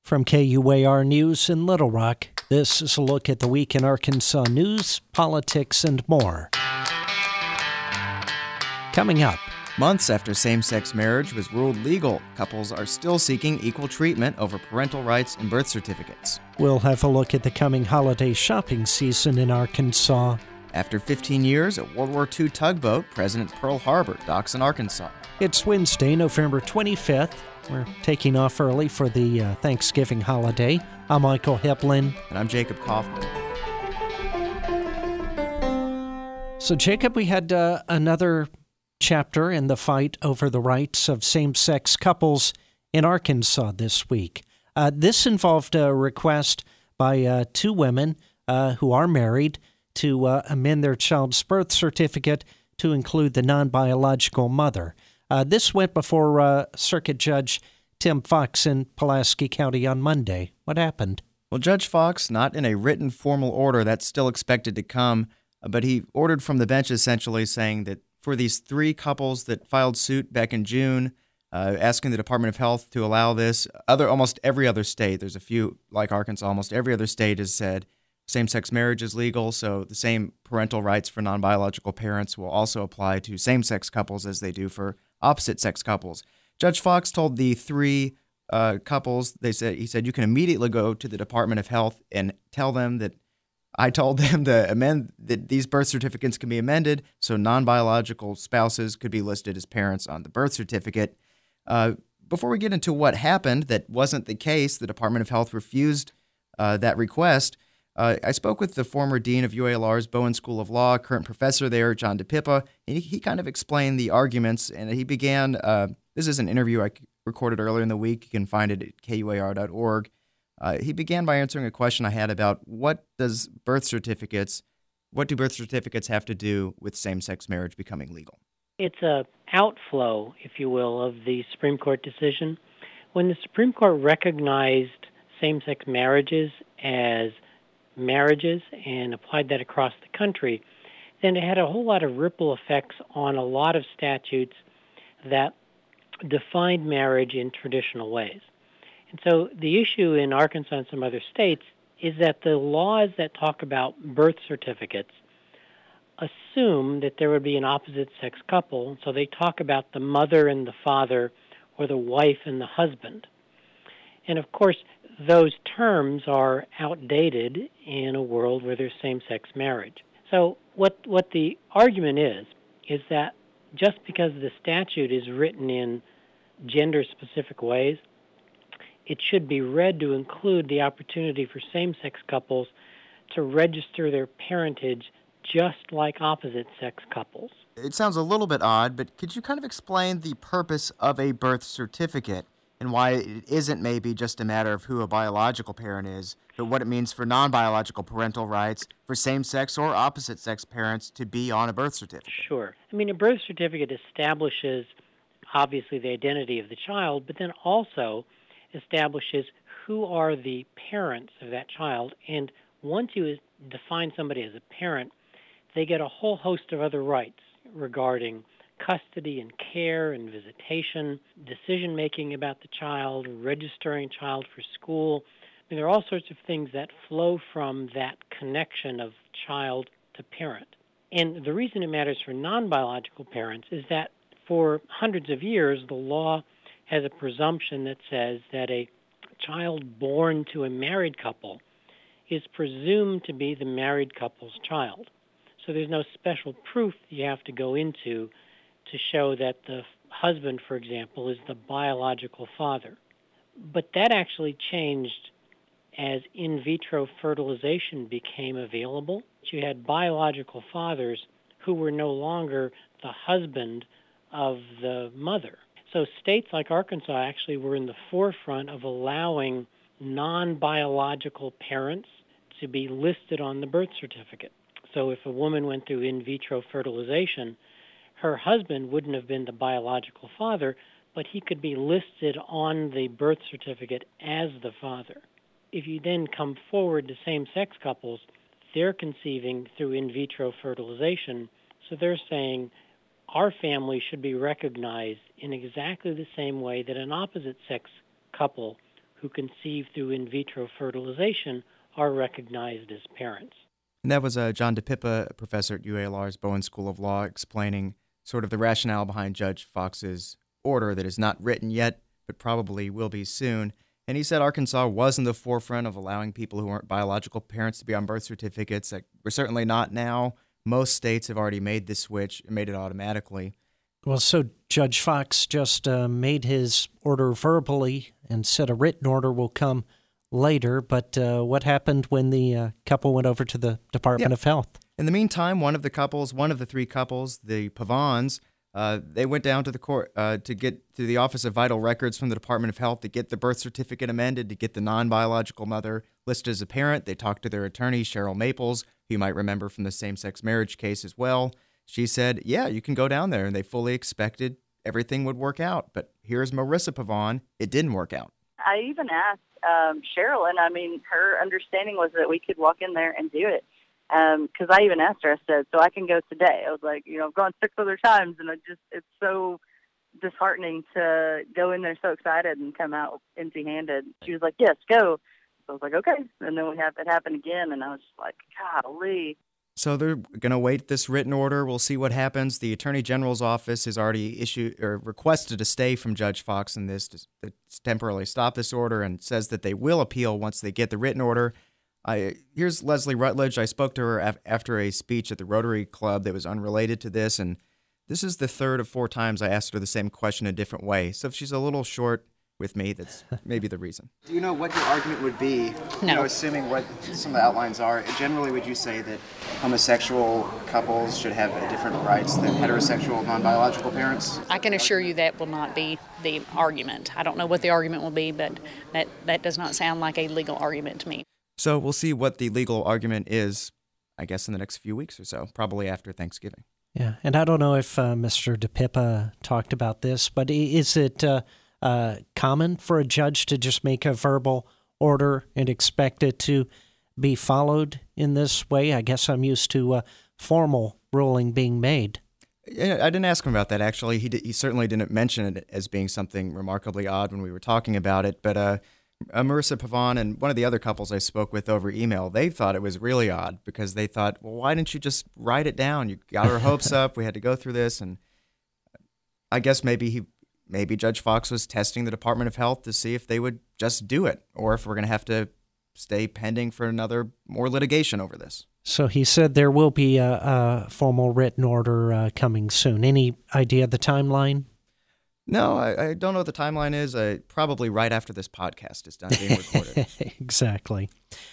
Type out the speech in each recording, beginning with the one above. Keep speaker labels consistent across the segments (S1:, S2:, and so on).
S1: From KUAR News in Little Rock, this is a look at the week in Arkansas news, politics, and more. Coming up.
S2: Months after same-sex marriage was ruled legal, couples are still seeking equal treatment over parental rights and birth certificates.
S1: We'll have a look at the coming holiday shopping season in Arkansas.
S2: After 15 years, a World War II tugboat, President Pearl Harbor, docks in Arkansas.
S1: It's Wednesday, November 25th. We're taking off early for the Thanksgiving holiday. I'm Michael Heplin.
S2: And I'm Jacob Kaufman.
S1: So, Jacob, we had another chapter in the fight over the rights of same-sex couples in Arkansas this week. This involved a request by two women who are married to amend their child's birth certificate to include the non-biological mother. This went before Circuit Judge Tim Fox in Pulaski County on Monday. What happened?
S2: Well, Judge Fox, not in a written formal order, that's still expected to come, but he ordered from the bench essentially saying that for these three couples that filed suit back in June, asking the Department of Health to allow this, almost every other state, there's a few like Arkansas, almost every other state has said same-sex marriage is legal, so the same parental rights for non-biological parents will also apply to same-sex couples as they do for opposite-sex couples. Judge Fox told the three couples, he said, you can immediately go to the Department of Health and tell them that I told them that these birth certificates can be amended so non-biological spouses could be listed as parents on the birth certificate. Before we get into what happened, that wasn't the case. The Department of Health refused that request. I spoke with the former dean of UALR's Bowen School of Law, current professor there, John DePippa, and he kind of explained the arguments, and he began, this is an interview I recorded earlier in the week. You can find it at kuar.org. He began by answering a question I had about what do birth certificates have to do with same-sex marriage becoming legal?
S3: It's a outflow, if you will, of the Supreme Court decision. When the Supreme Court recognized same-sex marriages as marriages and applied that across the country, then it had a whole lot of ripple effects on a lot of statutes that defined marriage in traditional ways. And so the issue in Arkansas and some other states is that the laws that talk about birth certificates assume that there would be an opposite-sex couple, so they talk about the mother and the father or the wife and the husband. And of course, those terms are outdated in a world where there's same-sex marriage. So what the argument is that just because the statute is written in gender-specific ways, it should be read to include the opportunity for same-sex couples to register their parentage just like opposite-sex couples.
S2: It sounds a little bit odd, but could you kind of explain the purpose of a birth certificate and why it isn't maybe just a matter of who a biological parent is, but what it means for non-biological parental rights for same-sex or opposite-sex parents to be on a birth certificate?
S3: Sure. I mean, a birth certificate establishes, obviously, the identity of the child, but then also establishes who are the parents of that child. And once you define somebody as a parent, they get a whole host of other rights regarding custody and care and visitation, decision-making about the child, registering child for school. I mean, there are all sorts of things that flow from that connection of child to parent. And the reason it matters for non-biological parents is that for hundreds of years, the law has a presumption that says that a child born to a married couple is presumed to be the married couple's child. So there's no special proof that you have to go into to show that the husband, for example, is the biological father. But that actually changed as in vitro fertilization became available. You had biological fathers who were no longer the husband of the mother. So states like Arkansas actually were in the forefront of allowing non-biological parents to be listed on the birth certificate. So if a woman went through in vitro fertilization, her husband wouldn't have been the biological father, but he could be listed on the birth certificate as the father. If you then come forward to same-sex couples, they're conceiving through in vitro fertilization, so they're saying our family should be recognized in exactly the same way that an opposite-sex couple who conceive through in vitro fertilization are recognized as parents.
S2: And that was John DePippa, a professor at UALR's Bowen School of Law, explaining sort of the rationale behind Judge Fox's order that is not written yet, but probably will be soon. And he said Arkansas was in the forefront of allowing people who aren't biological parents to be on birth certificates. We're certainly not now. Most states have already made this switch and made it automatically.
S1: Well, so Judge Fox just made his order verbally and said a written order will come later. But what happened when the couple went over to the Department of Health?
S2: In the meantime, one of the three couples, the Pavons, they went down to the court to get to the Office of Vital Records from the Department of Health to get the birth certificate amended, to get the non-biological mother listed as a parent. They talked to their attorney, Cheryl Maples, who you might remember from the same-sex marriage case as well. She said, yeah, you can go down there, and they fully expected everything would work out. But here's Marissa Pavon. It didn't work out.
S4: I even asked Cheryl, and her understanding was that we could walk in there and do it. Because I even asked her, I said, so I can go today. I was like, I've gone 6 other times, and it's so disheartening to go in there so excited and come out empty-handed. She was like, yes, go. So I was like, okay. And then it happened again, and I was just like, golly.
S2: So they're going to wait this written order. We'll see what happens. The Attorney General's office has already issued or requested a stay from Judge Fox in this to temporarily stop this order, and says that they will appeal once they get the written order. Here's Leslie Rutledge. I spoke to her after a speech at the Rotary Club that was unrelated to this, and this is the 3rd of 4 times I asked her the same question a different way. So if she's a little short with me, that's maybe the reason. Do you know what your argument would be?
S5: No.
S2: Assuming what some of the outlines are, generally would you say that homosexual couples should have different rights than heterosexual non-biological parents?
S5: I can assure you that will not be the argument. I don't know what the argument will be, but that does not sound like a legal argument to me.
S2: So we'll see what the legal argument is, I guess, in the next few weeks or so, probably after Thanksgiving.
S1: Yeah, and I don't know if Mr. DePippa talked about this, but is it common for a judge to just make a verbal order and expect it to be followed in this way? I guess I'm used to a formal ruling being made.
S2: Yeah, I didn't ask him about that, actually. He certainly didn't mention it as being something remarkably odd when we were talking about it, but Marissa Pavon and one of the other couples I spoke with over email, they thought it was really odd because they thought, well, why didn't you just write it down? You got our hopes up. We had to go through this. And I guess maybe Judge Fox was testing the Department of Health to see if they would just do it or if we're going to have to stay pending for more litigation over this. So
S1: he said there will be a formal written order coming soon. Any idea of the timeline?
S2: No, I don't know what the timeline is. Probably right after this podcast is done being recorded.
S1: Exactly.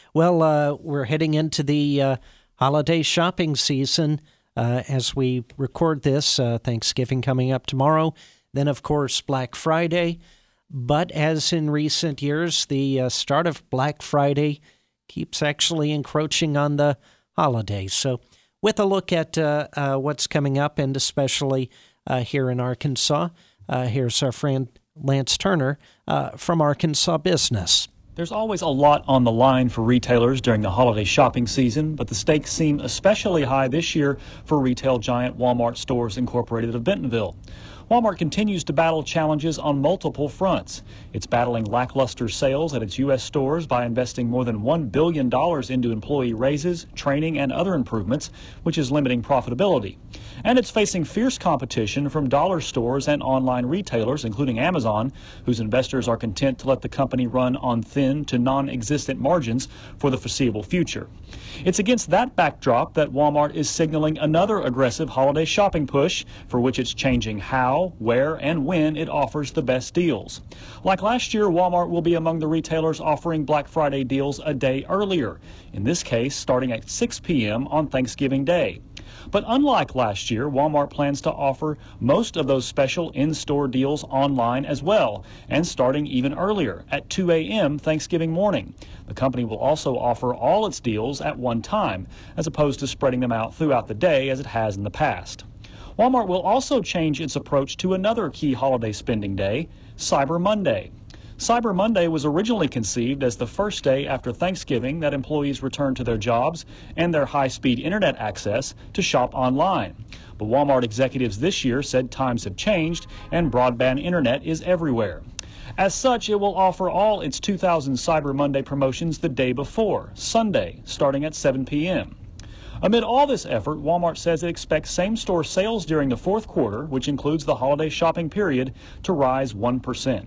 S1: Well, we're heading into the holiday shopping season as we record this. Thanksgiving coming up tomorrow. Then, of course, Black Friday. But as in recent years, the start of Black Friday keeps actually encroaching on the holidays. So with a look at what's coming up, and especially here in Arkansas, here's our friend Lance Turner from Arkansas Business.
S6: There's always a lot on the line for retailers during the holiday shopping season, but the stakes seem especially high this year for retail giant Walmart Stores Incorporated of Bentonville. Walmart continues to battle challenges on multiple fronts. It's battling lackluster sales at its U.S. stores by investing more than $1 billion into employee raises, training, and other improvements, which is limiting profitability. And it's facing fierce competition from dollar stores and online retailers, including Amazon, whose investors are content to let the company run on thin to non-existent margins for the foreseeable future. It's against that backdrop that Walmart is signaling another aggressive holiday shopping push, for which it's changing how, where, and when it offers the best deals. Like last year, Walmart will be among the retailers offering Black Friday deals a day earlier, in this case starting at 6 p.m. on Thanksgiving Day. But unlike last year, Walmart plans to offer most of those special in-store deals online as well, and starting even earlier at 2 a.m. Thanksgiving morning. The company will also offer all its deals at one time, as opposed to spreading them out throughout the day as it has in the past. Walmart will also change its approach to another key holiday spending day, Cyber Monday. Cyber Monday was originally conceived as the first day after Thanksgiving that employees return to their jobs and their high-speed internet access to shop online. But Walmart executives this year said times have changed and broadband internet is everywhere. As such, it will offer all its 2000 Cyber Monday promotions the day before, Sunday, starting at 7 p.m. Amid all this effort, Walmart says it expects same-store sales during the fourth quarter, which includes the holiday shopping period, to rise 1%.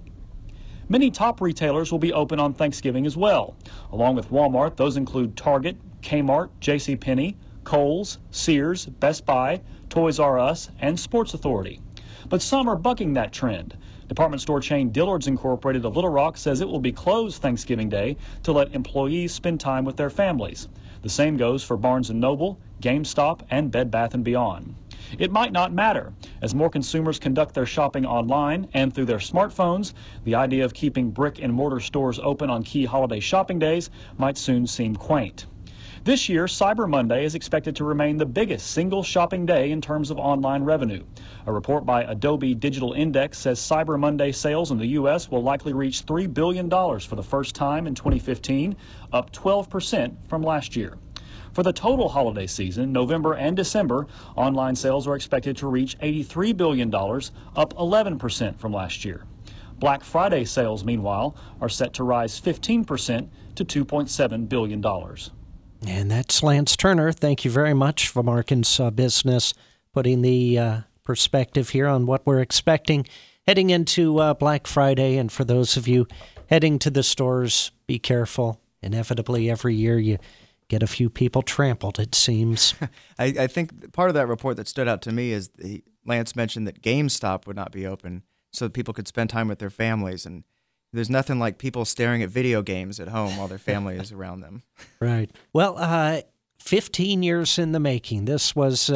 S6: Many top retailers will be open on Thanksgiving as well. Along with Walmart, those include Target, Kmart, JCPenney, Kohl's, Sears, Best Buy, Toys R Us, and Sports Authority. But some are bucking that trend. Department store chain Dillard's Incorporated of Little Rock says it will be closed Thanksgiving Day to let employees spend time with their families. The same goes for Barnes & Noble, GameStop, and Bed Bath & Beyond. It might not matter. As more consumers conduct their shopping online and through their smartphones, the idea of keeping brick-and-mortar stores open on key holiday shopping days might soon seem quaint. This year, Cyber Monday is expected to remain the biggest single shopping day in terms of online revenue. A report by Adobe Digital Index says Cyber Monday sales in the U.S. will likely reach $3 billion for the first time in 2015, up 12% from last year. For the total holiday season, November and December, online sales are expected to reach $83 billion, up 11% from last year. Black Friday sales, meanwhile, are set to rise 15% to $2.7 billion.
S1: And that's Lance Turner. Thank you very much from Arkansas Business, putting the perspective here on what we're expecting heading into Black Friday. And for those of you heading to the stores, be careful. Inevitably, every year you get a few people trampled, it seems.
S2: I think part of that report that stood out to me is Lance mentioned that GameStop would not be open so that people could spend time with their families. And there's nothing like people staring at video games at home while their family is around them.
S1: Right. Well, 15 years in the making. This was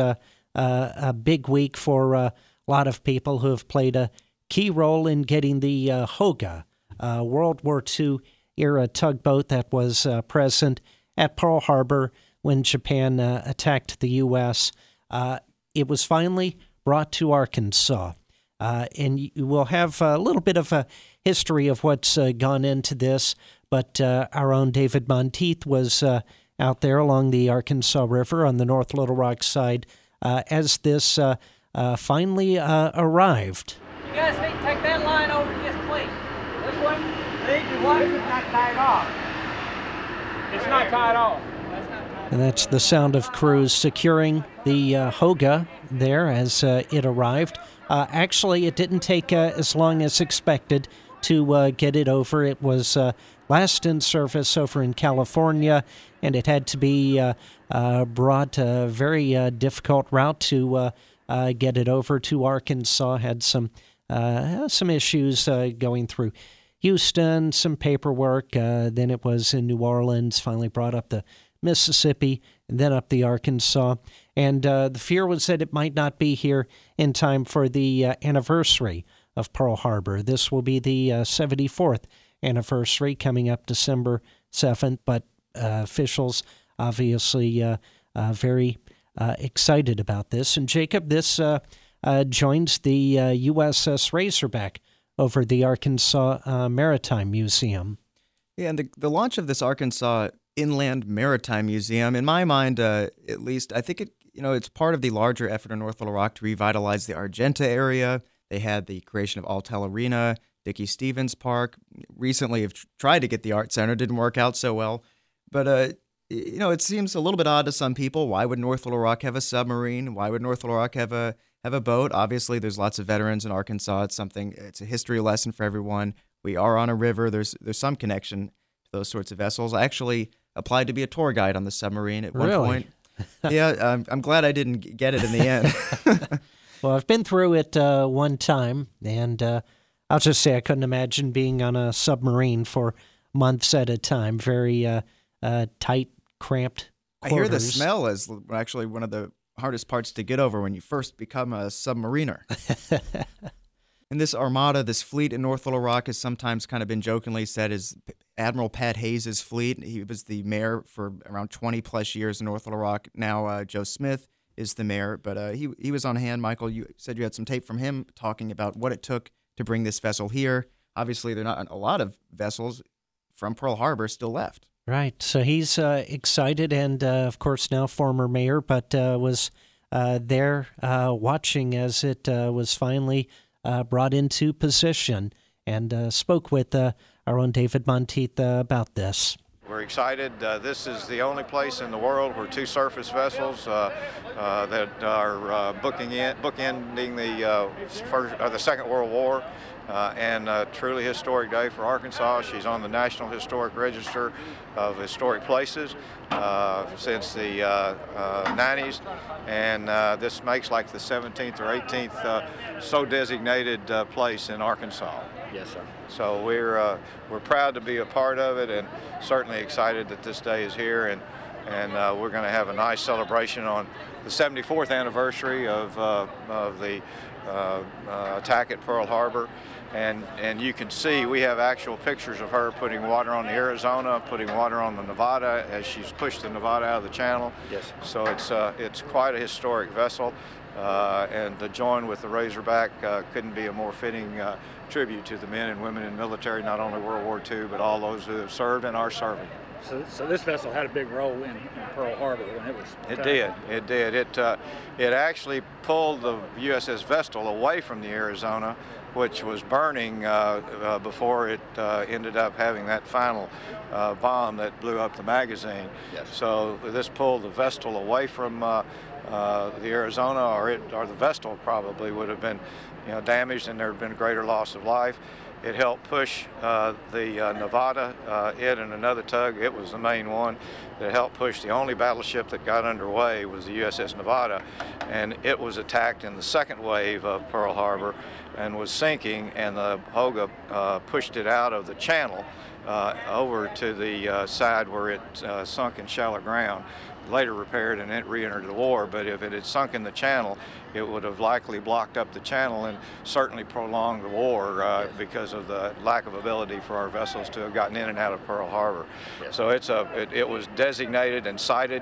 S1: a big week for a lot of people who have played a key role in getting the Hoga, World War II era tugboat that was present at Pearl Harbor when Japan attacked the U.S. It was finally brought to Arkansas. And we'll have a little bit of a history of what's gone into this, but our own David Monteith was out there along the Arkansas River on the North Little Rock side as this finally arrived.
S7: You guys need to take that line over to this cleat. This one? Leave the one is not tied off. It's not tied off.
S1: And that's the sound of crews securing the Hoga there as it arrived. Actually, it didn't take as long as expected to get it over. It was last in service over in California, and it had to be brought a very difficult route to get it over to Arkansas. Had some issues going through Houston, some paperwork. Then it was in New Orleans, finally brought up the Mississippi, and then up the Arkansas. And the fear was that it might not be here in time for the anniversary of Pearl Harbor. This will be the 74th anniversary coming up December 7th, but officials obviously very excited about this. And Jacob, this joins the USS Razorback over the Arkansas Maritime Museum.
S2: Yeah, and the launch of this Arkansas Inland Maritime Museum, in my mind, at least, I think it's part of the larger effort in North Little Rock to revitalize the Argenta area. They had the creation of Alltel Arena, Dickey Stevens Park. Recently have tried to get the Art Center, didn't work out so well. But, it seems a little bit odd to some people. Why would North Little Rock have a submarine? Why would North Little Rock have a boat? Obviously, there's lots of veterans in Arkansas. It's a history lesson for everyone. We are on a river. There's some connection to those sorts of vessels. I actually applied to be a tour guide on the submarine at one point. Yeah, I'm glad I didn't get it in the end.
S1: Well, I've been through it one time, and I'll just say I couldn't imagine being on a submarine for months at a time. Very tight, cramped quarters.
S2: I hear the smell is actually one of the hardest parts to get over when you first become a submariner. And this armada, this fleet in North Little Rock has sometimes kind of been jokingly said is Admiral Pat Hayes' fleet. He was the mayor for around 20-plus years in North Little Rock. Now Joe Smith is the mayor, but he was on hand. Michael, you said you had some tape from him talking about what it took to bring this vessel here. Obviously, there are not a lot of vessels from Pearl Harbor still left.
S1: Right, so he's excited and, of course, now former mayor, but was there watching as it was finally brought into position. and spoke with our own David Monteith about this.
S8: We're excited. This is the only place in the world where two surface vessels that are bookending the Second World War, and a truly historic day for Arkansas. She's on the National Historic Register of Historic Places since the 90s, and this makes like the 17th or 18th so designated place in Arkansas.
S9: Yes, sir.
S8: So we're proud to be a part of it, and certainly excited that this day is here, and we're going to have a nice celebration on the 74th anniversary of the attack at Pearl Harbor. And you can see we have actual pictures of her putting water on the Arizona, putting water on the Nevada as she's pushed the Nevada out of the channel.
S9: Yes.
S8: So it's quite a historic vessel, and to join with the Razorback couldn't be a more fitting tribute to the men and women in the military, not only World War II, but all those who have served and are serving.
S9: So this vessel had a big role in Pearl Harbor when it was attacked.
S8: It did. It actually pulled the USS Vestal away from the Arizona, which was burning before it ended up having that final bomb that blew up the magazine.
S9: Yes.
S8: So this pulled the Vestal away from the Arizona, or the Vestal probably would have been damaged, and there had been greater loss of life. It helped push the Nevada, it and another tug. It was the main one that helped push. The only battleship that got underway was the USS Nevada, and it was attacked in the second wave of Pearl Harbor and was sinking, and the Hoga pushed it out of the channel over to the side where it sunk in shallow ground. Later repaired and it re-entered the war, but if it had sunk in the channel, it would have likely blocked up the channel and certainly prolonged the war because of the lack of ability for our vessels to have gotten in and out of Pearl Harbor.
S9: Yes.
S8: So it was designated and cited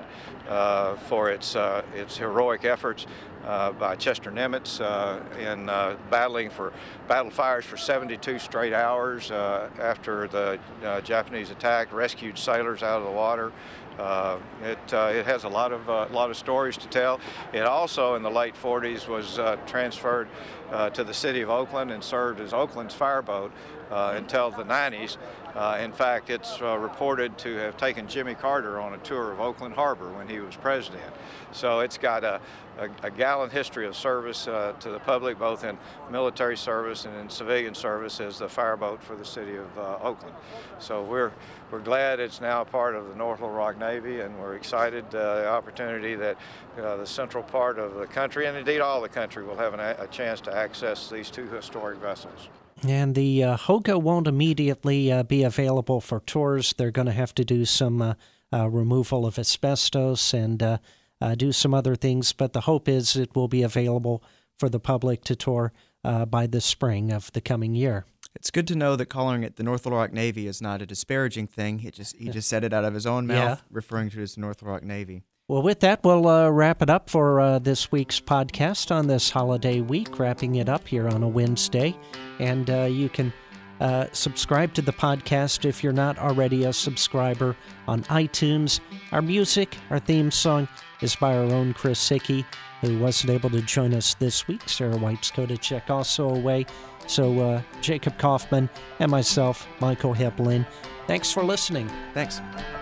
S8: for its heroic efforts by Chester Nimitz in battling for battle fires for 72 straight hours after the Japanese attack, rescued sailors out of the water. It has a lot of stories to tell. It also, in the late 40s, was transferred to the city of Oakland and served as Oakland's fireboat until the 90s. In fact, it's reported to have taken Jimmy Carter on a tour of Oakland Harbor when he was president. So it's got a gallant history of service to the public, both in military service and in civilian service as the fireboat for the city of Oakland. So we're glad it's now part of the North Little Rock Navy, and we're excited the opportunity that the central part of the country, and indeed all the country, will have a chance to access these two historic vessels.
S1: And the Hoga won't immediately be available for tours. They're going to have to do some removal of asbestos and do some other things, but the hope is it will be available for the public to tour by the spring of the coming year.
S2: It's good to know that calling it the North Little Rock Navy is not a disparaging thing. He just said it out of his own mouth, referring to it as the North Little Rock Navy.
S1: Well, with that, we'll wrap it up for this week's podcast on this holiday week, wrapping it up here on a Wednesday. And you can subscribe to the podcast if you're not already a subscriber on iTunes. Our music, our theme song, is by our own Chris Hickey, who wasn't able to join us this week. Sarah White's Kodacek also away. So Jacob Kaufman and myself, Michael Heblin, thanks for listening.
S2: Thanks.